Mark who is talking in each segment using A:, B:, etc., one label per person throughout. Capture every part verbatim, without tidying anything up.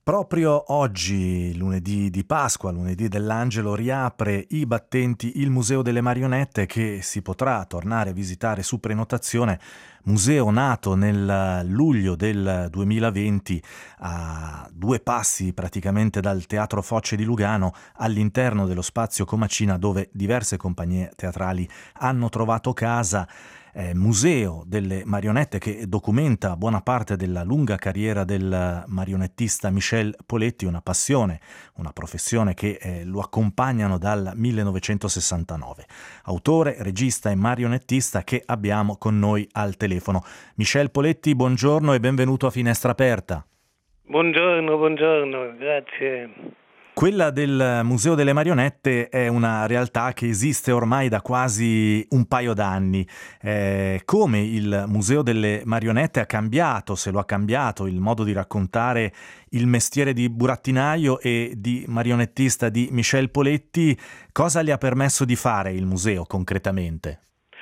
A: Proprio oggi, lunedì di Pasqua, lunedì dell'Angelo, riapre i battenti il Museo delle Marionette che si potrà tornare a visitare su prenotazione, museo nato nel luglio del duemilaventi a due passi praticamente dal Teatro Foce di Lugano, all'interno dello spazio Comacina dove diverse compagnie teatrali hanno trovato casa. Eh, museo delle marionette che documenta buona parte della lunga carriera del marionettista Michel Poletti, una passione, una professione che eh, lo accompagnano dal millenovecentosessantanove. Autore, regista e marionettista che abbiamo con noi al telefono. Michel Poletti, buongiorno e benvenuto a Finestra Aperta.
B: Buongiorno, buongiorno, grazie.
A: Quella del Museo delle Marionette è una realtà che esiste ormai da quasi un paio d'anni. Eh, come il Museo delle Marionette ha cambiato, se lo ha cambiato, il modo di raccontare il mestiere di burattinaio e di marionettista di Michel Poletti, cosa le ha permesso di fare il museo concretamente?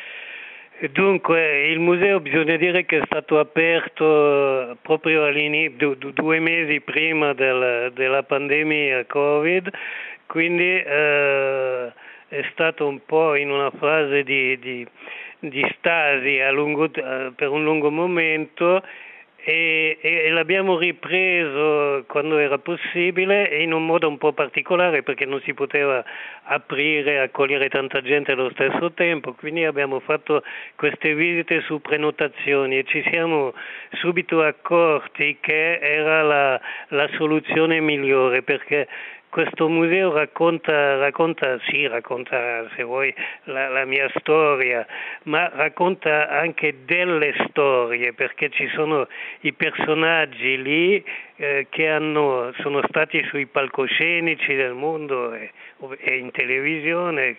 B: Dunque, il museo bisogna dire che è stato aperto proprio all'inizio, du- due mesi prima del- della pandemia Covid, quindi eh, è stato un po' in una fase di, di- di stasi a lungo- eh, per un lungo momento e, e l'abbiamo ripreso quando era possibile e in un modo un po' particolare perché non si poteva aprire e accogliere tanta gente allo stesso tempo, quindi abbiamo fatto queste visite su prenotazioni e ci siamo subito accorti che era la, la soluzione migliore perché questo museo racconta, racconta, sì, racconta se vuoi la, la mia storia, ma racconta anche delle storie perché ci sono i personaggi lì eh, che hanno, sono stati sui palcoscenici del mondo e, e in televisione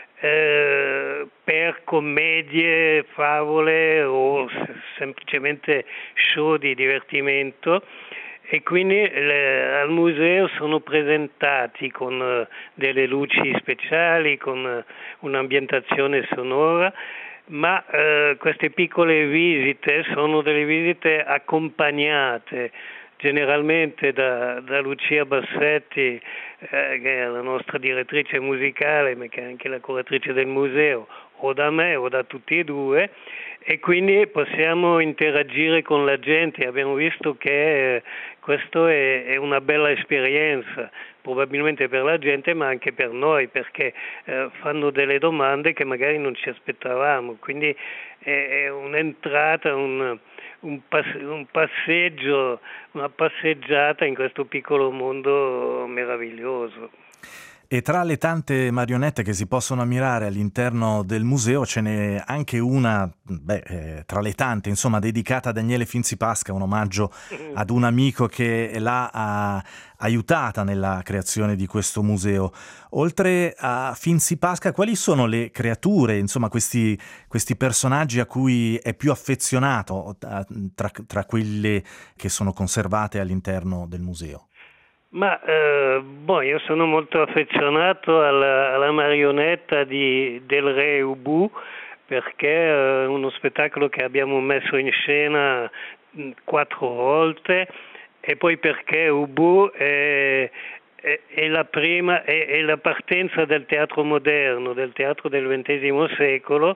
B: eh, per commedie, favole o s- semplicemente show di divertimento. E quindi le, al museo sono presentati con uh, delle luci speciali, con uh, un'ambientazione sonora, ma uh, queste piccole visite sono delle visite accompagnate generalmente da, da Lucia Bassetti, eh, che è la nostra direttrice musicale, ma che è anche la curatrice del museo, o da me o da tutti e due, e quindi possiamo interagire con la gente. Abbiamo visto che eh, questo è, è una bella esperienza, probabilmente per la gente ma anche per noi, perché eh, fanno delle domande che magari non ci aspettavamo, quindi è, è un'entrata, un, un, pass- un passeggio, una passeggiata in questo piccolo mondo meraviglioso.
A: E tra le tante marionette che si possono ammirare all'interno del museo ce n'è anche una, beh, eh, tra le tante, insomma, dedicata a Daniele Finzi-Pasca, un omaggio ad un amico che l'ha ha, aiutata nella creazione di questo museo. Oltre a Finzi-Pasca, quali sono le creature, insomma, questi, questi personaggi a cui è più affezionato a- tra, tra quelle che sono conservate all'interno del museo?
B: Ma eh, boh, io sono molto affezionato alla, alla marionetta di, del re Ubu perché è uno spettacolo che abbiamo messo in scena mh, quattro volte e poi perché Ubu è, è, è la prima, è, è la partenza del teatro moderno, del teatro del ventesimo secolo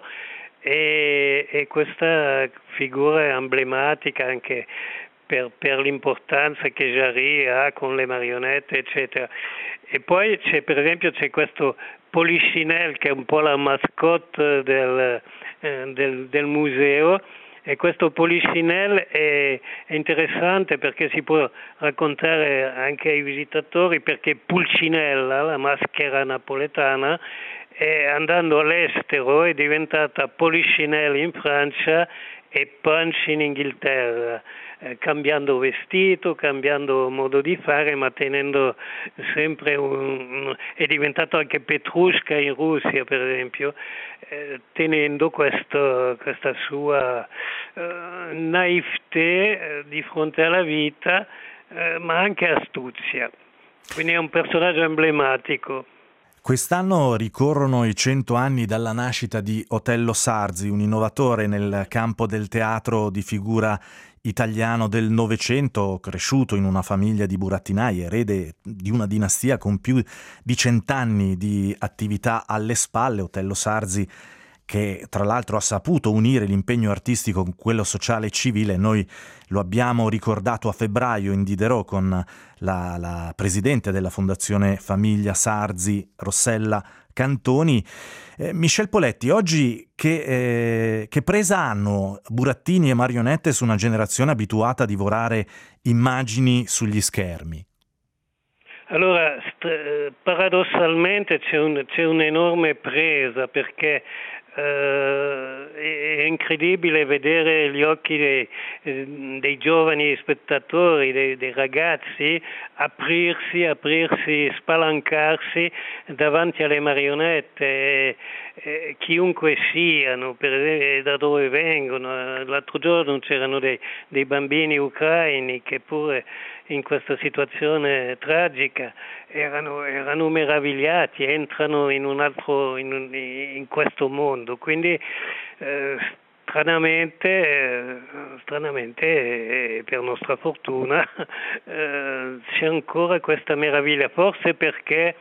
B: e, e questa figura è emblematica anche per, per l'importanza che Jarry ha con le marionette, eccetera. E poi c'è, per esempio, c'è questo Polichinelle che è un po' la mascotte del, eh, del, del museo. E questo Polichinelle è, è interessante perché si può raccontare anche ai visitatori perché Pulcinella, la maschera napoletana, è, andando all'estero è diventata Polichinelle in Francia e Punch in Inghilterra, eh, cambiando vestito, cambiando modo di fare, ma tenendo sempre un... è diventato anche Petrushka in Russia, per esempio, eh, tenendo questo, questa sua eh, naivete eh, di fronte alla vita, eh, ma anche astuzia. Quindi è un personaggio emblematico.
A: Quest'anno ricorrono i cento anni dalla nascita di Otello Sarzi, un innovatore nel campo del teatro di figura italiano del Novecento, cresciuto in una famiglia di burattinai, erede di una dinastia con più di cent'anni di attività alle spalle, Otello Sarzi, che tra l'altro ha saputo unire l'impegno artistico con quello sociale e civile. Noi lo abbiamo ricordato a febbraio in Diderot con la, la presidente della Fondazione Famiglia Sarzi, Rossella Cantoni. Eh, Michel Poletti, oggi che, eh, che presa hanno burattini e marionette su una generazione abituata a divorare immagini sugli schermi?
B: Allora, st- paradossalmente c'è, un, c'è un'enorme presa, perché Uh, è incredibile vedere gli occhi dei, dei giovani spettatori, dei, dei ragazzi aprirsi, aprirsi, spalancarsi davanti alle marionette, e, e, chiunque siano, per esempio da dove vengono. L'altro giorno c'erano dei, dei bambini ucraini che pure in questa situazione tragica erano, erano meravigliati, entrano in un altro, in, un, in questo mondo. Quindi eh, stranamente, eh, stranamente eh, per nostra fortuna eh, c'è ancora questa meraviglia, forse perché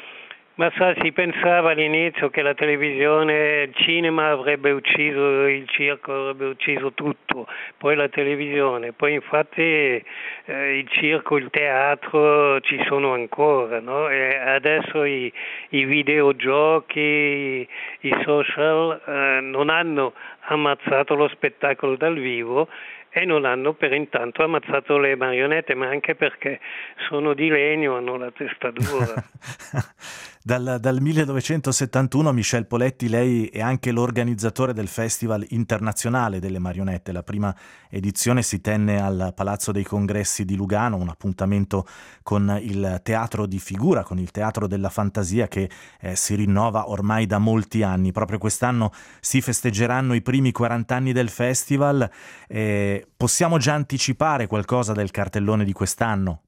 B: ma sa, si pensava all'inizio che la televisione, il cinema avrebbe ucciso, il circo avrebbe ucciso tutto, poi la televisione, poi infatti eh, il circo, il teatro ci sono ancora, no? E adesso i, i videogiochi, i, i social eh, non hanno ammazzato lo spettacolo dal vivo e non hanno per intanto ammazzato le marionette, ma anche perché sono di legno, hanno la testa dura.
A: dal, dal millenovecentosettantuno, Michel Poletti, lei è anche l'organizzatore del Festival Internazionale delle Marionette. La prima edizione si tenne al Palazzo dei Congressi di Lugano, un appuntamento con il teatro di figura, con il teatro della fantasia che eh, si rinnova ormai da molti anni. Proprio quest'anno si festeggeranno i primi quaranta anni del festival. Eh, Possiamo già anticipare qualcosa del cartellone di quest'anno?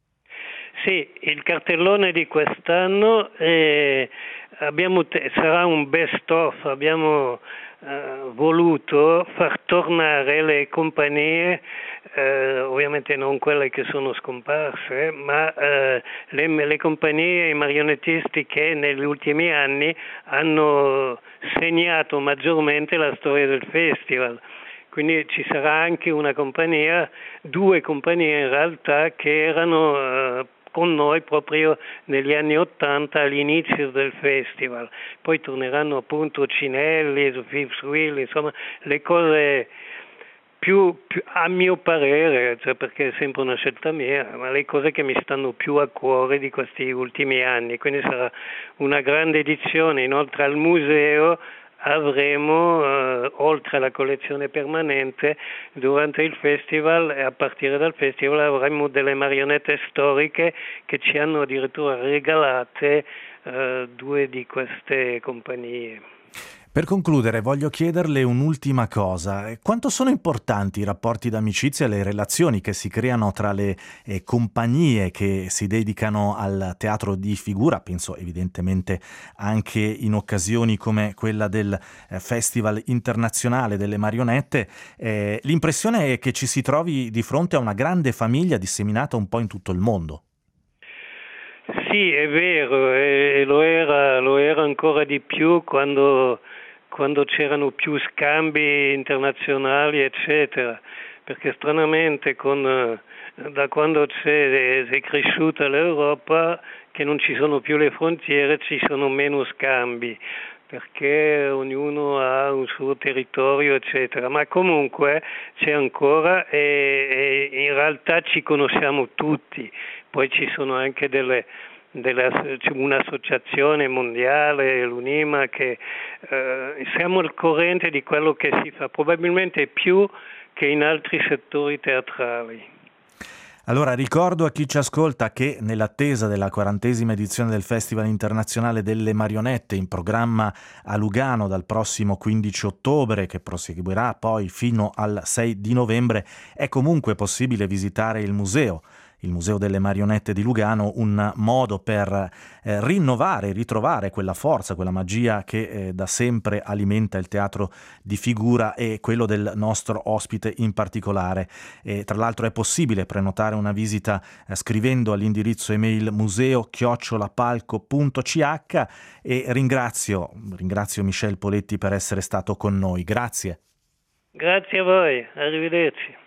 B: Sì, il cartellone di quest'anno eh, abbiamo te- sarà un best-of. Abbiamo eh, voluto far tornare le compagnie, eh, ovviamente non quelle che sono scomparse, ma eh, le, le compagnie e i marionettisti che negli ultimi anni hanno segnato maggiormente la storia del festival. Quindi ci sarà anche una compagnia, due compagnie in realtà, che erano eh, con noi proprio negli anni Ottanta all'inizio del festival. Poi torneranno appunto Cinelli, Fifth Wheel, insomma le cose più, più a mio parere, cioè perché è sempre una scelta mia, ma le cose che mi stanno più a cuore di questi ultimi anni. Quindi sarà una grande edizione. Inoltre al museo avremo, eh, oltre alla collezione permanente, durante il festival e a partire dal festival avremo delle marionette storiche che ci hanno addirittura regalate eh, due di queste compagnie.
A: Per concludere, voglio chiederle un'ultima cosa. Quanto sono importanti i rapporti d'amicizia e le relazioni che si creano tra le eh, compagnie che si dedicano al teatro di figura? Penso evidentemente anche in occasioni come quella del eh, Festival Internazionale delle Marionette. Eh, l'impressione è che ci si trovi di fronte a una grande famiglia disseminata un po' in tutto il mondo.
B: Sì, è vero, e lo era, lo era ancora di più quando... quando c'erano più scambi internazionali, eccetera, perché stranamente con, da quando c'è, è cresciuta l'Europa, che non ci sono più le frontiere, ci sono meno scambi, perché ognuno ha un suo territorio, eccetera. Ma comunque c'è ancora e, e in realtà ci conosciamo tutti, poi ci sono anche delle... Della, c'è un'associazione mondiale, l'UNIMA, che eh, siamo al corrente di quello che si fa, probabilmente più che in altri settori teatrali.
A: Allora ricordo a chi ci ascolta che nell'attesa della quarantesima edizione del Festival Internazionale delle Marionette, in programma a Lugano dal prossimo quindici ottobre, che proseguirà poi fino al sei di novembre, è comunque possibile visitare il museo, il Museo delle Marionette di Lugano, un modo per eh, rinnovare, ritrovare quella forza, quella magia che eh, da sempre alimenta il teatro di figura e quello del nostro ospite in particolare. E, tra l'altro è possibile prenotare una visita eh, scrivendo all'indirizzo email museo chiocciola palco punto c h e ringrazio, ringrazio Michel Poletti per essere stato con noi. Grazie.
B: Grazie a voi, arrivederci.